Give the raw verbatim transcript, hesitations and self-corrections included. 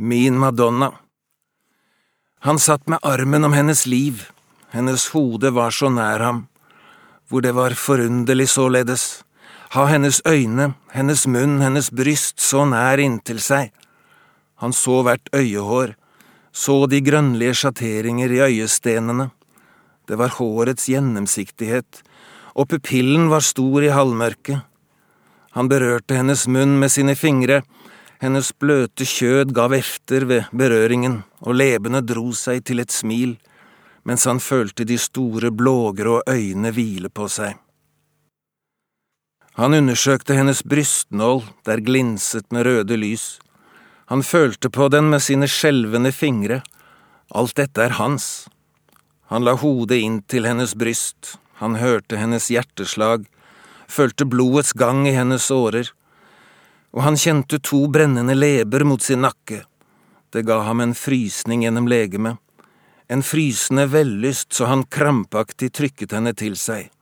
min Madonna. Han satt med armen om hennes liv, hennes hode var så nær ham, hvor det var forunderlig således, ha hennes øyne, hennes munn, hennes bryst så nær inntil seg. Han så hvert øyehår, så de grønnlige sjatteringer i øyestenene. Det var hårets gjennomsiktighet, og pupillen var stor i halvmørket. Han berørte hennes munn med sine fingre, hennes bløte kjød gav efter ved berøringen, og leppene dro seg til et smil, mens han følte de store blågrå øynene hvile på seg. Han undersøkte hennes brystnål, der glinset med røde lys. Han følte på den med sine skjelvende fingre. Alt dette er hans. Han la hodet inn til hennes bryst. Han hørte hennes hjerteslag, følte blodets gang i hennes årer, og han kjente to brennende leber mot sin nakke. Det ga ham en frysning gjennom legemet, en frysende vellyst så han krampaktig trykket henne til seg.